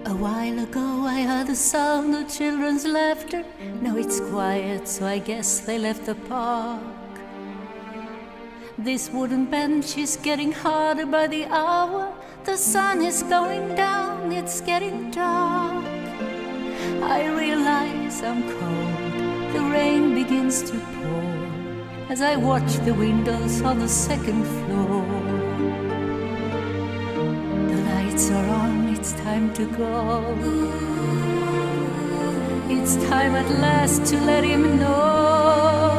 A while ago I heard the sound of children's laughter. Now it's quiet, so I guess they left the park. This wooden bench is getting harder by the hour. The sun is going down, it's getting dark. I realize I'm cold, the rain begins to pour as I watch the windows on the second floor. The lights are on, it's time to go. It's time at last to let him know.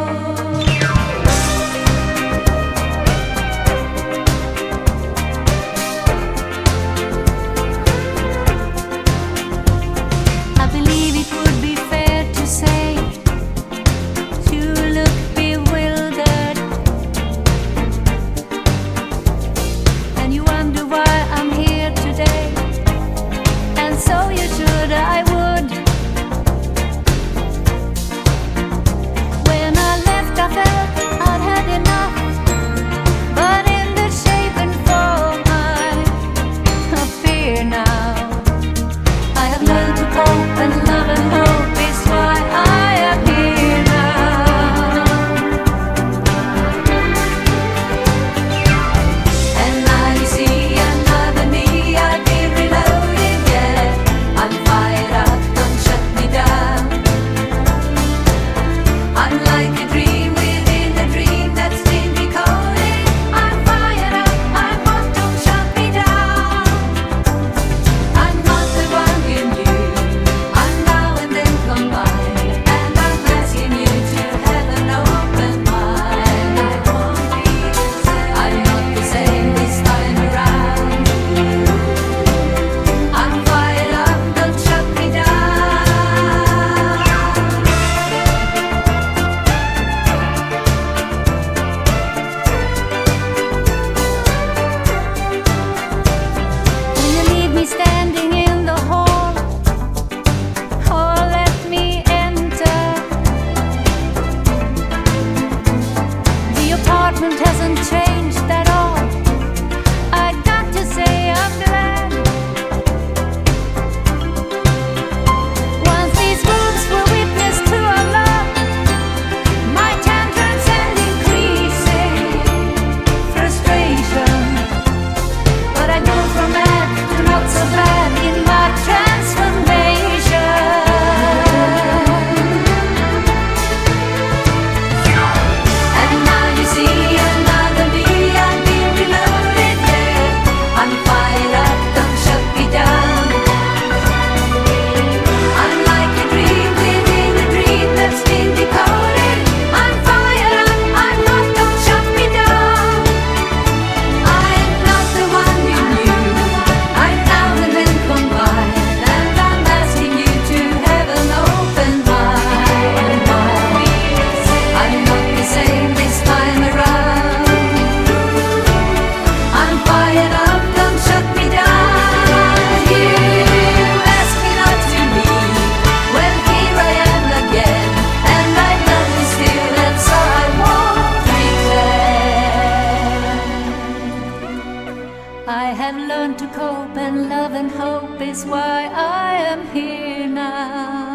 I have learned to cope, and love and hope is why I am here now.